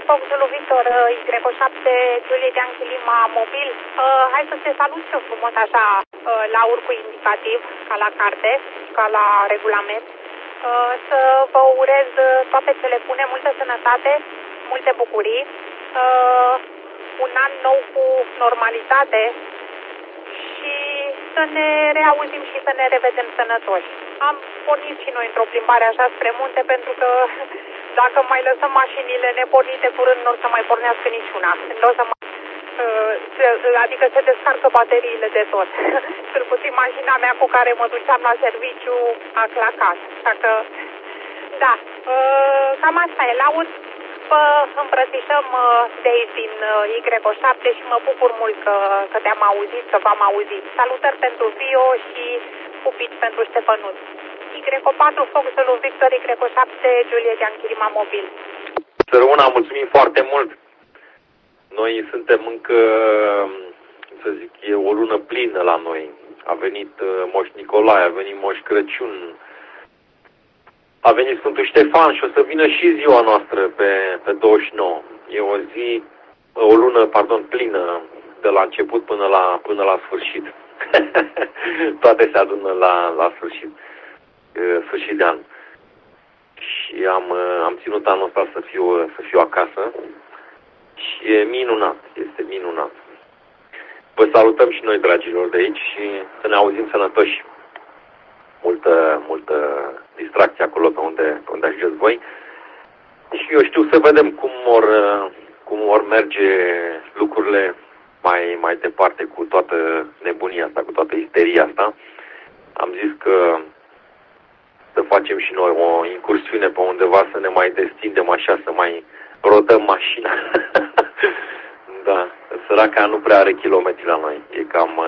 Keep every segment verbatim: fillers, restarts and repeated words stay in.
Fox Zulu Victor, Y șapte, Juliet Yankee Lima Mobil. Uh, hai să te salut și eu frumos așa, uh, la urcul indicativ, ca la carte, ca la regulament. Uh, să vă urez toate cele bune, multă sănătate, multe bucurii, uh, un an nou cu normalitate și să ne reauzim și să ne revedem sănătoși. Am pornit și noi într-o plimbare așa spre munte, pentru că dacă mai lăsăm mașinile nepornite, curând nu o să mai pornească niciuna. Nu o să mai, uh, adică se descarcă bateriile de tot. Cel puțin mașina mea cu care mă duceam la serviciu a clacat. Așa că, da, uh, cam asta e. Laud, vă îmbrățișăm uh, de aici din uh, Y șapte și mă bucur mult că, că te-am auzit, că v-am auzit. Salutări pentru Vio și pupici pentru Ștefănuț. Y patru, Fox Zulu Victor, Y șapte, Juliet Yankee Lima Mobil. Sărăuna, mulțumim foarte mult. Noi suntem încă, să zic, e o lună plină la noi. A venit Moș Nicolae, a venit Moș Crăciun, a venit Sfântul Ștefan și o să vină și ziua noastră pe, pe douăzeci și nouă. E o zi, o lună, pardon, plină, de la început până la, până la sfârșit. Toate se adună la, la sfârșit, sfârșit de an. Și am, am ținut anul ăsta să fiu, să fiu acasă și e minunat, este minunat. Vă salutăm și noi, dragilor, de aici și să ne auzim sănătoși. Multă, multă distracție acolo pe unde, pe unde ajungeți voi. Și eu știu, să vedem cum vor, cum vor merge lucrurile mai, mai departe cu toată nebunia asta, cu toată isteria asta. Am zis că să facem și noi o incursiune pe undeva, să ne mai destindem așa, să mai rodăm mașina. Da, săraca nu prea are kilometri la noi. E cam,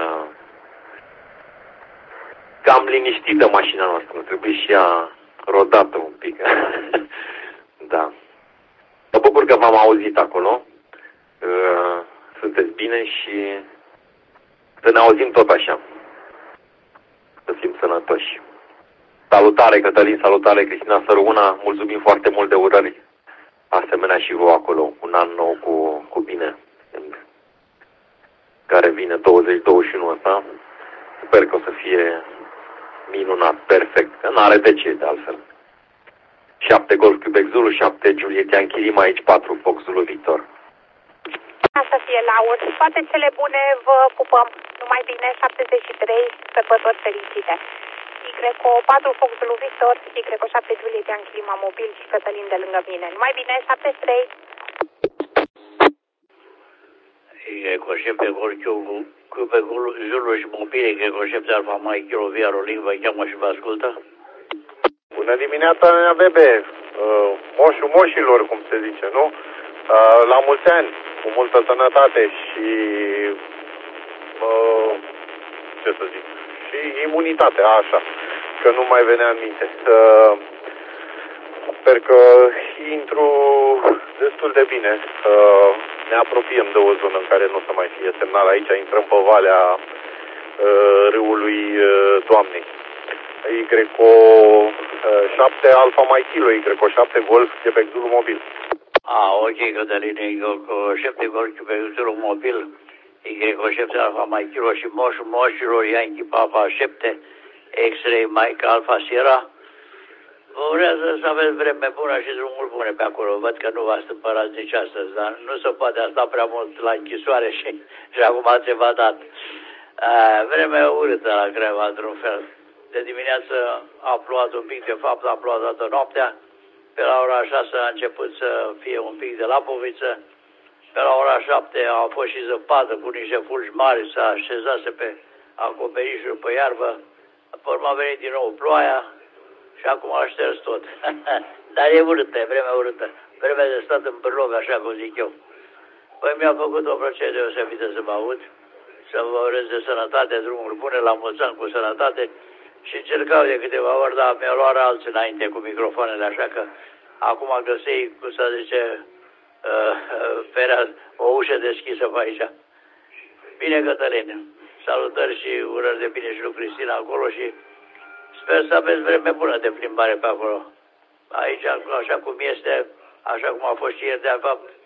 cam liniștită mașina noastră. Trebuie și ea rodată un pic. Da. Mă bucur că v-am auzit acolo. Sunteți bine și să ne auzim tot așa. Să fim sănătoși. Salutare, Cătălin, salutare, Cristina Săruna. Mulțumim foarte mult de urări. Asemenea și vouă acolo. Un an nou cu, cu bine. Care vine douăzeci douăzeci și unu ăsta. Sper că o să fie minunat, perfect. Că n-are de ce, de altfel. șapte Golf Quebec Zulu, șapte Juliet Yankee Lima, aici patru Fox Zulu Victor. Să fie laud. Toate cele bune, vă pupăm. Numai bine, șaptezeci și trei, sărbători fericite. Y patru Fox Zulu Victor, Y șapte Juliet Yankee Lima Mobil și Cătălin de lângă mine. Numai bine, șaptezeci și trei. Y șapte Golf Quebec Zulu și Mobil, Y șapte Alfa Mike Kilo Via Rolling, vă cheamă și vă ascultă. Bună dimineața, nea Bebe, uh, moșul moșilor, cum se zice, nu? Uh, la mulți ani, cu multă sănătate și, uh, ce să zic, și imunitate, așa, că nu mai venea în minte. Uh, sper că intru destul de bine. Uh, ne apropiem de o zonă în care nu o să mai fie semnal aici, intrăm pe valea uh, râului uh, Doamnei. Y șapte Alfa Mike Kilo, Y șapte Golf Quebec Zulu Mobil. Ah, ok, Cătălin, Y șapte Golf Quebec Zulu Mobil, Y șapte Alfa Mike Kilo și moșul moșilor Yankee Papa șapte, X-Ray Mike Alfa Sierra. Vă urează să aveți vreme bună și drumuri bune pe acolo. Văd că nu v-ați împărat nici astăzi, dar nu se poate asta prea mult la închisoare și, și acum ați evadat. Vremea urâtă la Craiova, într-un fel. De dimineață a plouat un pic, de fapt a plouat toată noaptea. Pe la ora șase a început să fie un pic de lapoviță. Pe la ora șapte a fost și zăpadă cu niște fulgi mari, s-a așezase pe acoperișul pe iarbă. Apoi a venit din nou ploaia și acum a șters tot. Dar e urâtă, e vremea urâtă. Vremea de stat în bârlog, așa cum zic eu. Păi mi-a făcut o plăcere deosebită să vă aud, să vă urez de sănătate, drumuri bune, la mulți ani cu sănătate. Și încercau de câteva ori, dar mi-au luat alții înainte cu microfoanele, așa că acum găsei, cum să zice, uh, ferea, o ușă deschisă pe aici. Bine, Cătălin, salutări și urări de bine și lui Cristina acolo și sper să aveți vreme bună de plimbare pe acolo. Aici, așa cum este, așa cum a fost și ieri, de fapt,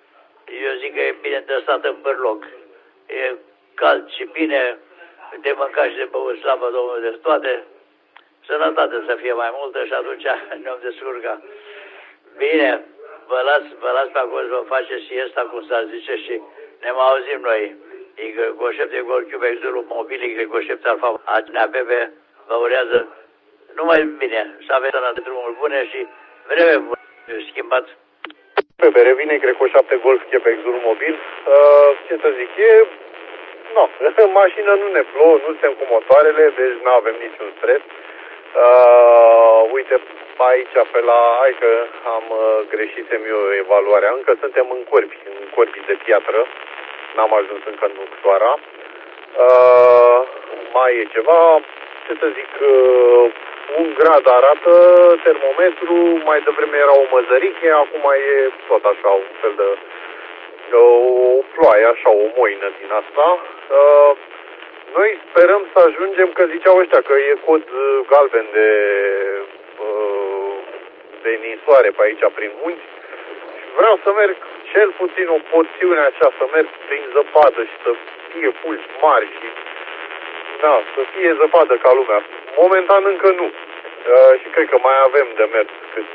Eu zic că e bine de stat în bărloc. E cald și bine, de mâncat și de băut, slavă Domnului de toate. Sănătate să fie mai multă și atunci ne-am descurcat. Bine, vă las, vă las pe acolo să vă faceți și asta, cum s-ar zice, și ne mai auzim noi. Goșepte Gol Quebec Zulu Mobil, Goșepte Alfa, A P P, vă urează numai bine, să aveți sănătate, drumuri bune și vreme bună, schimbați. P P revine Greco șapte Golf Quebec Zulu Mobil, uh, ce să zic, e, no, mașină nu ne plouă, nu suntem cu motoarele, deci nu avem niciun stres. Uh, uite, aici pe la, hai că am uh, greșitem eu evaluarea, încă suntem în corpi, în corpi de piatră, n-am ajuns încă în Nucsoara. Uh, mai e ceva, ce să zic, uh, un grad arată termometru, mai devreme era o măzăriche, acum e tot așa, un fel de o ploaie, așa, o moină din asta. Uh, Noi sperăm să ajungem, că ziceau ăștia că e cod galben de, de ninsoare pe aici prin munți. Și vreau să merg cel puțin o porțiune așa, să merg prin zăpadă și să fie pulși mari și da, să fie zăpadă ca lumea. Momentan încă nu. Și cred că mai avem de mers cât,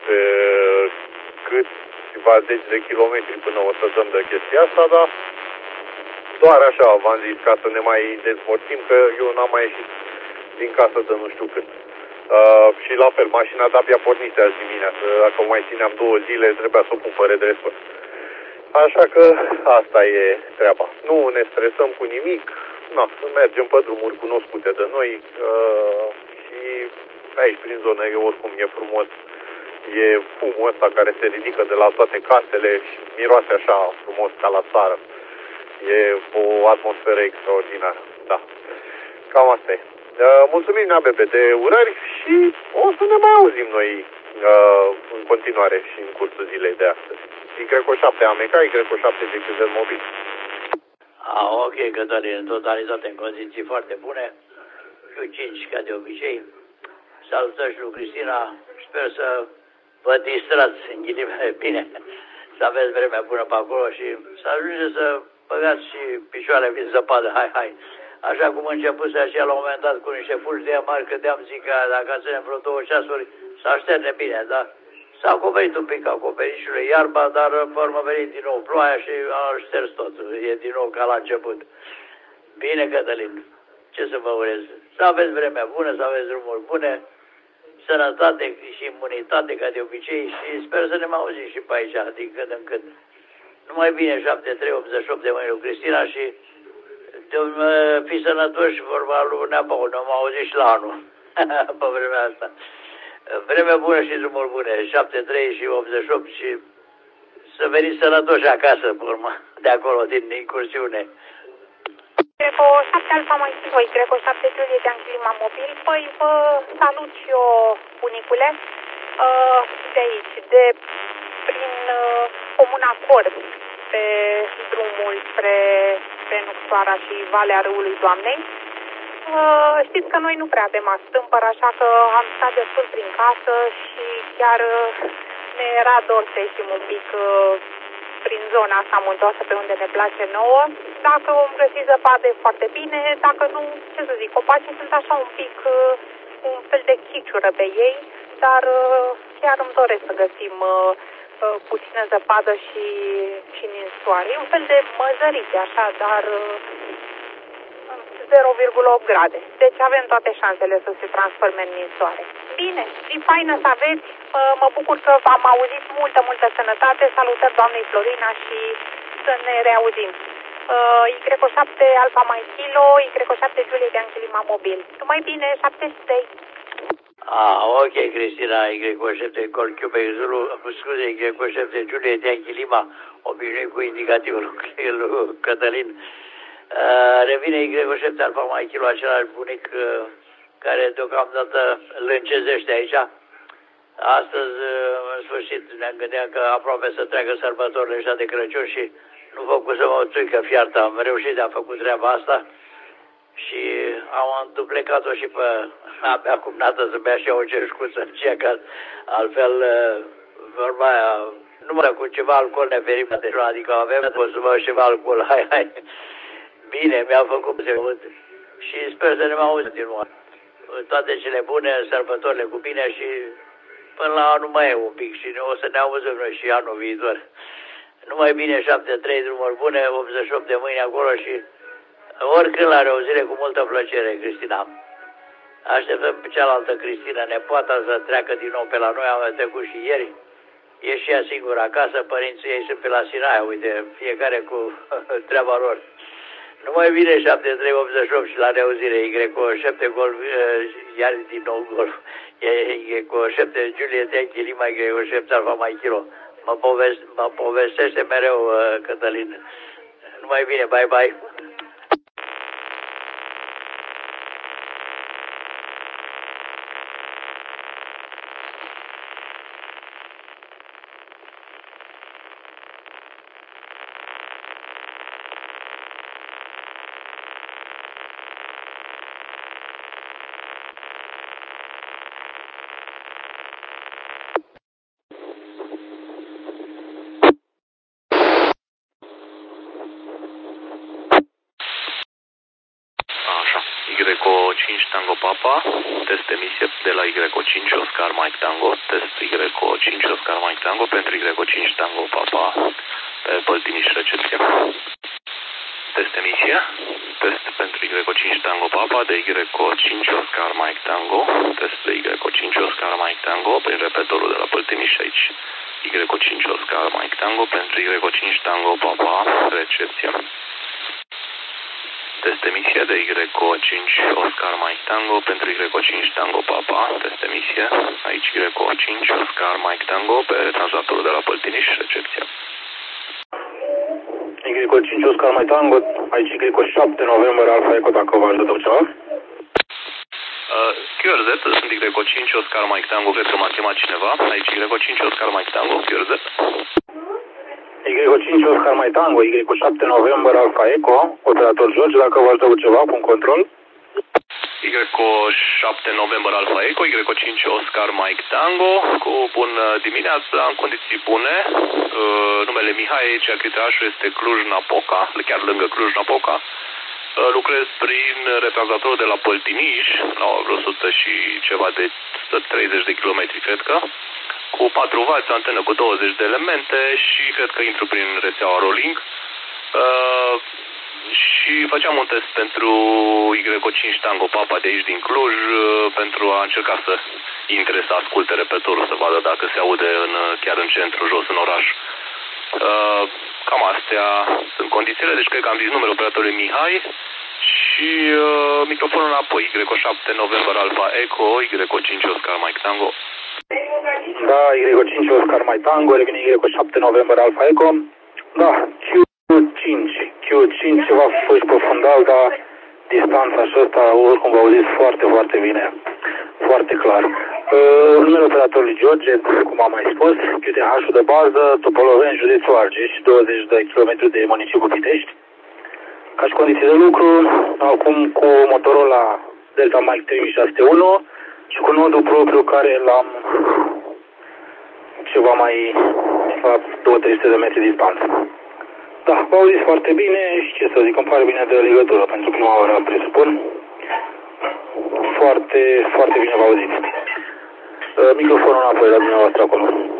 câțiva zeci de kilometri până o să dăm de chestia asta, dar doar așa v-am zis, ca să ne mai dezvoltim, că eu n-am mai ieșit din casă de nu știu cât. Uh, și la fel, mașina de-abia pornise azi dimineață. Dacă mai țineam două zile, trebuia să o pun pe redresă. Așa că asta e treaba. Nu ne stresăm cu nimic. Na, să mergem pe drumuri cunoscute de noi. Uh, și aici, prin zonă, e oricum e frumos. E fumul ăsta care se ridică de la toate casele și miroase așa frumos ca la țară. E o atmosferă extraordinară, da. Cam asta e. Uh, mulțumim, N A B B, de urări și o să ne mai auzim noi uh, în continuare și în cursul zilei de astăzi. Y șapte A M K, Y șapte G Q Z Mobil. Ah, ok, Cătălin, în totalitate, în condiții foarte bune. Q cinci, ca de obicei. Salutări și lui Cristina. Sper să vă distrați în ghilimele bine. Să aveți vremea bună pe acolo și să ajungeți să băgați și picioarele în zăpadă, hai, hai. Așa cum începuse așa la un moment dat cu niște fulgi de mari, credeam, zic că dacă ținem vreo două ceasuri, să așterne bine, dar s-a acoperit un pic acoperișurile iarba, dar pe urmă a venit din nou ploaia și a șters tot. E din nou ca la început. Bine, Cătălin, ce să vă urez? Să aveți vremea bună, să aveți drumuri bune, sănătate și imunitate, ca de obicei, și sper să ne mai auzim și pe aici, din când în când. Numai bine, șapte trei optzeci și opt de mâini lui Cristina și fi sănătoși, vorba lui Neapău, nu m-au auzit și la anul, pe vremea asta. Vreme bună și drumuri bune, șapte trei și optzeci și opt și să veniți sănătoși acasă, pe urmă, de acolo, din incursiune. Greco șapte Alfa mai voi, Greco șapte Julie de Anglima Mobil. Păi vă salut și eu, bunicule, de aici, de prin comuna Corb, pe drumul spre, spre Nucsoara și Valea Râului Doamnei. Uh, știți că noi nu prea avem astâmpăr, așa că am stat destul prin casă și chiar uh, ne era dor să ieșim un pic uh, prin zona asta muntoasă pe unde ne place nouă. Dacă vom găsi zăpadă e foarte bine, dacă nu, ce să zic, copacii sunt așa un pic uh, un fel de chiciură pe ei, dar uh, chiar îmi doresc să găsim uh, uh, puțină zăpadă și, și ninsoare. E un fel de măzărițe așa, dar uh, zero virgulă opt grade. Deci avem toate șansele să se transforme în ninsoare. Bine, zi faină să aveți. Mă bucur că v-am auzit, multă, multă sănătate. Salutări doamnei Florina și să ne reauzim. Y șapte Alfa Mai Kilo, Y șapte Julie de Angelima Mobil. Numai bine, șapte trei. Ah, ok, Cristina, Y șapte Col Quebec Zulu, scuze, Y șapte Julie de Angelima, obișnuit cu indicativul lui Cătălin. Uh, revine Y șapte Alfa Mai Kilo, același bunic uh, care deocamdată lâncezește aici. Astăzi, uh, în sfârșit, ne-am gândit că aproape să treacă sărbătorile ăștia de Crăciun și nu făcusem o țuică fiartă. Am reușit de a făcut treaba asta și am înduplecat-o și pe abia cum nată să bea și o cerșcuță în cea, că altfel uh, vorba aia, Numai cu ceva alcool ne ferim de adică avem consumă ceva alcool, hai, hai. Bine, mi-a făcut să aud și sper să ne mai auzi din nou. Toate cele bune, sărbătorile cu bine și până la anul mai e un pic și o să ne auzim noi și anul viitor. Numai bine, șaptezeci și trei drumuri bune, optzeci și opt de mâini acolo și oricând la reauzire cu multă plăcere, Cristina. Așteptăm pe cealaltă Cristina, nepoata, să treacă din nou pe la noi, am trecut și ieri. E și ea singură acasă, părinții ei sunt pe la Sinaia, uite, fiecare cu treaba lor. Numai bine, șaptezeci și trei optzeci și opt și la reauzire, Y cu șapte golf, iar din nou golf. Y cu șapte Juliet Yankee Lima, Y cu șapte Alfa Mike Kilo. Mă, poveste, mă povestește mereu, Cătălin. Numai bine, bye bye. Y cinci Tango Papa, test emisie de la Y cinci Oscar Mike Tango, test Y cinci Oscar Mike Tango pentru Y cinci Tango Papa pe Păltiniș recepție. Test emisie, test pentru Y cinci Tango Papa de Y cinci Oscar Mike Tango, test de Y cinci Oscar Mike Tango prin repetorul de la Păltiniș aici. Y cinci Oscar Mike Tango pentru Y cinci Tango Papa recepție. Test emisie de Y cinci Oscar Mike Tango pentru Y cinci Tango Papa. Test emisie aici Y cinci Oscar Mike Tango pe translatorul de la Păltiniș, recepție. Y cinci Oscar Mike Tango, aici Y șapte November Alfa Eco, dacă vă ajută ceva. Q R Z, sunt Y cinci Oscar Mike Tango, cred că m-a chemat cineva. Aici Y cinci Oscar Mike Tango, Q R Z. Y cinci Oscar Mike Tango, Y șapte November Alfa Eco, operator George, dacă vă ajută cu ceva, cu un control. Y șapte November Alfa Eco, Y cinci Oscar Mike Tango, cu bună dimineața, în condiții bune. Uh, numele Mihai, aici arbitrajul este Cluj-Napoca, chiar lângă Cluj-Napoca. Uh, lucrez prin retranslatorul de la Păltiniș, la vreo o sută și ceva de o sută treizeci de kilometri, cred că. Cu patru vați, antenă cu douăzeci de elemente și cred că intru prin rețeaua Rolling. Uh, și făceam un test pentru Y cinci Tango Papa de aici din Cluj, uh, pentru a încerca să intre, să asculte repetorul, să vadă dacă se aude în, chiar în centru, jos în oraș. Uh, cam astea sunt condițiile, deci cred că am zis numele operatorului Mihai și uh, microfonul înapoi, Y șapte November Alfa Eco, Y cinci Oscar Mike Tango. Da, Y cinci Oscar Mike Tango, revine Y șapte November Alfa Eco. Da, Q cinci. Q cinci ceva fost pe fundal, dar distanța și ăsta, oricum vă auziți foarte, foarte bine. Foarte clar. Uh, numele operatorului George, cum am mai spus, Q T H-ul de bază, Topoloveni, județul Argeș, douăzeci de kilometri de municipiul Pitești. Ca și condiții de lucru, acum cu Motorola Delta Mike trei mii șase sute unu și cu nodul propriu care l-am ceva mai la două trei sute de metri distanță. Da, vă auziți foarte bine și ce să zic, îmi pare bine de legătură pentru prima oară, presupun. Foarte, foarte bine vă auziți. Microfonul înapoi la dumneavoastră acolo.